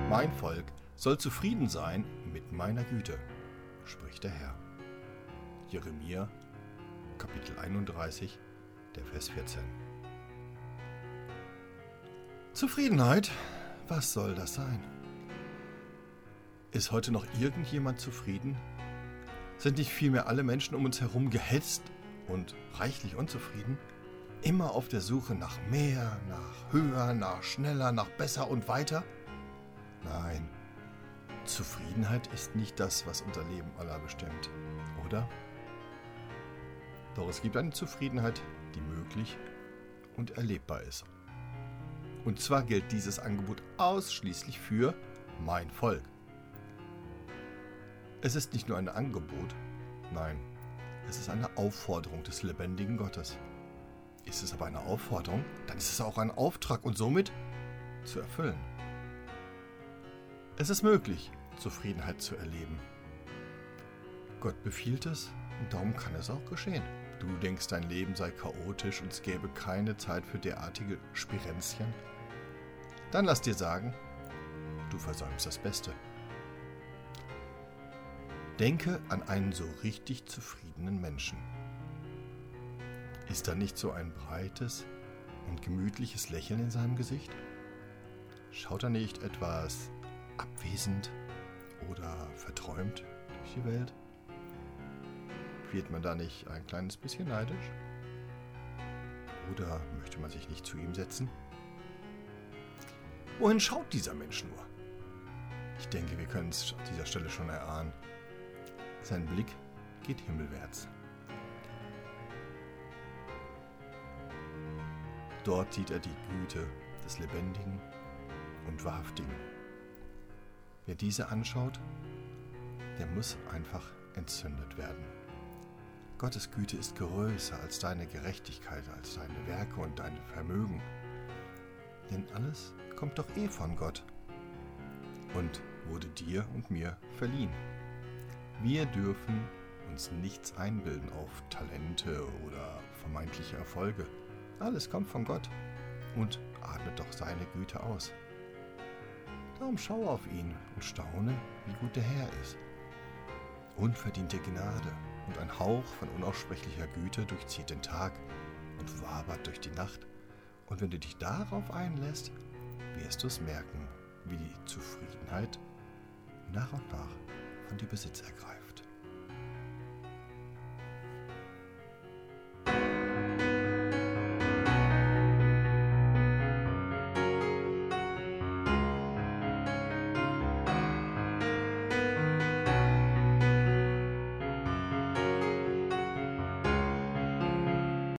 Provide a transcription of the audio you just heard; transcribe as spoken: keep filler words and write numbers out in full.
Mein Volk soll zufrieden sein mit meiner Güte, spricht der Herr. Jeremia, Kapitel einunddreißig, der Vers vierzehn. Zufriedenheit? Was soll das sein? Ist heute noch irgendjemand zufrieden? Sind nicht vielmehr alle Menschen um uns herum gehetzt und reichlich unzufrieden? Immer auf der Suche nach mehr, nach höher, nach schneller, nach besser und weiter? Nein, Zufriedenheit ist nicht das, was unser Leben aller bestimmt, oder? Doch es gibt eine Zufriedenheit, die möglich und erlebbar ist. Und zwar gilt dieses Angebot ausschließlich für mein Volk. Es ist nicht nur ein Angebot, nein, es ist eine Aufforderung des lebendigen Gottes. Ist es aber eine Aufforderung, dann ist es auch ein Auftrag und somit zu erfüllen. Es ist möglich, Zufriedenheit zu erleben. Gott befiehlt es und darum kann es auch geschehen. Du denkst, dein Leben sei chaotisch und es gäbe keine Zeit für derartige Spirenzchen? Dann lass dir sagen, du versäumst das Beste. Denke an einen so richtig zufriedenen Menschen. Ist da nicht so ein breites und gemütliches Lächeln in seinem Gesicht? Schaut er nicht etwas abwesend oder verträumt durch die Welt? Wird man da nicht ein kleines bisschen neidisch? Oder möchte man sich nicht zu ihm setzen? Wohin schaut dieser Mensch nur? Ich denke, wir können es an dieser Stelle schon erahnen. Sein Blick geht himmelwärts. Dort sieht er die Güte des Lebendigen und Wahrhaftigen. Wer diese anschaut, der muss einfach entzündet werden. Gottes Güte ist größer als deine Gerechtigkeit, als deine Werke und dein Vermögen. Denn alles kommt doch eh von Gott und wurde dir und mir verliehen. Wir dürfen uns nichts einbilden auf Talente oder vermeintliche Erfolge. Alles kommt von Gott und atmet doch seine Güte aus. Darum schaue auf ihn und staune, wie gut der Herr ist. Unverdiente Gnade und ein Hauch von unaussprechlicher Güte durchzieht den Tag und wabert durch die Nacht. Und wenn du dich darauf einlässt, wirst du es merken, wie die Zufriedenheit nach und nach von dir Besitz ergreift.